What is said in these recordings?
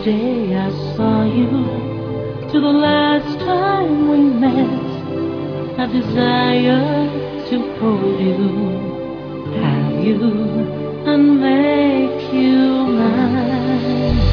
day I saw you to the last time we met, I desire to hold you, have you, and make you mine.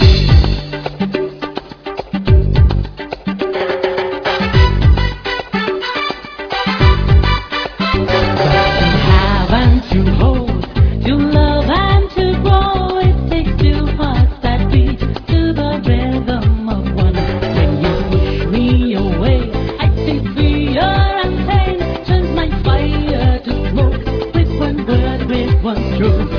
And to hold, to love and to grow, it takes two hearts that beat to the rhythm of one. When you push me away, I see fear and pain, turns my fire to smoke with one word, with one stroke.